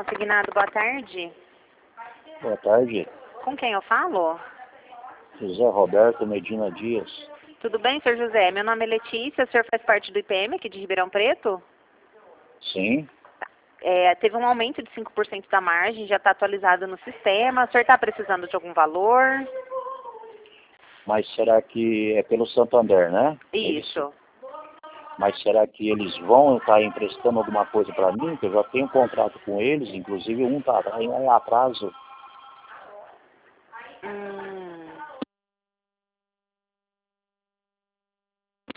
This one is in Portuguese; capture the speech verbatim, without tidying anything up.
Consignado, boa tarde. Boa tarde. Com quem eu falo? José Roberto Medina Dias. Tudo bem, senhor José? Meu nome é Letícia, o senhor faz parte do I P M aqui de Ribeirão Preto? Sim. É, teve um aumento de cinco por cento da margem, já está atualizado no sistema. O senhor está precisando de algum valor? Mas será que é pelo Santander, né? É Isso. Mas será que eles vão estar emprestando alguma coisa para mim? Que eu já tenho um contrato com eles, inclusive um está em atraso.